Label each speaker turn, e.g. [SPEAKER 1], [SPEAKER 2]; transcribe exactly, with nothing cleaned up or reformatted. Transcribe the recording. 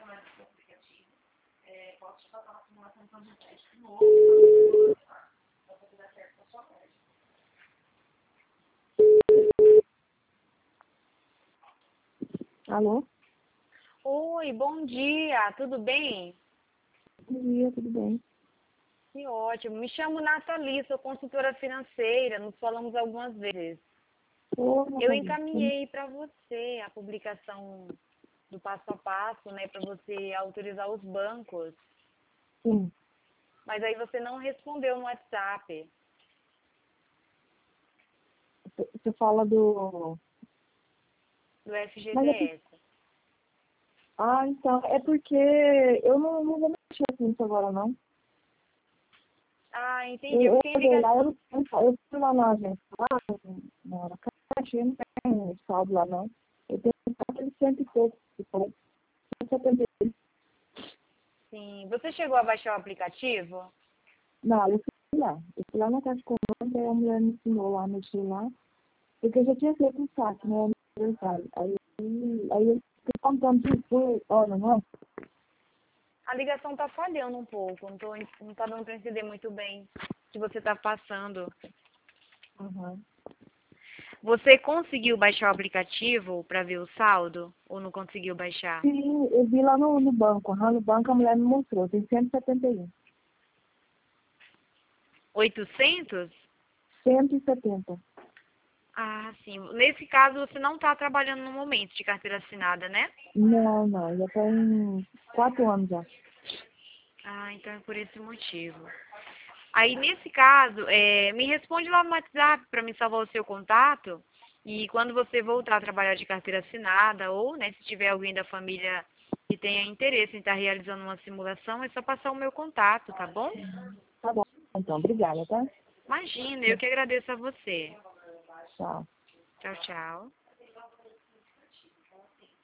[SPEAKER 1] Alô?
[SPEAKER 2] Oi, bom dia, tudo bem?
[SPEAKER 1] Bom dia, tudo bem?
[SPEAKER 2] Que ótimo. Me chamo Nathalie, sou consultora financeira, nos falamos algumas vezes.
[SPEAKER 1] Ô,
[SPEAKER 2] Eu
[SPEAKER 1] Nathalie.
[SPEAKER 2] encaminhei para você a publicação do passo a passo, né, para você autorizar os bancos,
[SPEAKER 1] Sim.
[SPEAKER 2] mas aí você não respondeu no WhatsApp,
[SPEAKER 1] Você você fala do...
[SPEAKER 2] do
[SPEAKER 1] Mas é por-
[SPEAKER 2] F G T S.
[SPEAKER 1] Ah, então, é porque eu não, não vou mexer com isso agora, não.
[SPEAKER 2] Ah, entendi.
[SPEAKER 1] Eu,
[SPEAKER 2] Eu
[SPEAKER 1] eu
[SPEAKER 2] fiquei
[SPEAKER 1] olhei lá,
[SPEAKER 2] ligada.
[SPEAKER 1] eu, não- eu fui lá na agência, lá, na na caixa, eu não tenho saldo lá, não. Eu tenho só aquele cento e pouco, que foi cento e setenta e oito.
[SPEAKER 2] Sim. Você chegou a baixar o aplicativo?
[SPEAKER 1] Não, eu fui lá. Eu fui lá na caixa comando, aí a mulher me ensinou lá, mexer lá. Porque eu já tinha feito um saque, né, no aniversário. Aí, aí eu fiquei contando tudo, foi, olha, não.
[SPEAKER 2] A ligação tá falhando um pouco, não, tô, não tá dando para entender muito bem o que você está passando.
[SPEAKER 1] Uhum.
[SPEAKER 2] Você conseguiu baixar o aplicativo para ver o saldo ou não conseguiu baixar?
[SPEAKER 1] Sim, eu vi lá no, no banco. Aham, no banco a mulher me mostrou. Tem cento e setenta e um.
[SPEAKER 2] oitocentos?
[SPEAKER 1] cento e setenta.
[SPEAKER 2] Ah, sim. Nesse caso, você não está trabalhando no momento de carteira assinada, né?
[SPEAKER 1] Não, não. Já tem quatro anos já.
[SPEAKER 2] Ah, então é por esse motivo. Aí, nesse caso, é, me responde lá no WhatsApp para me salvar o seu contato. E quando você voltar a trabalhar de carteira assinada, ou, né, se tiver alguém da família que tenha interesse em estar realizando uma simulação, é só passar o meu contato, tá bom?
[SPEAKER 1] Tá bom. Então, obrigada, tá?
[SPEAKER 2] Imagina, eu que agradeço a você.
[SPEAKER 1] Tchau.
[SPEAKER 2] Tchau, tchau.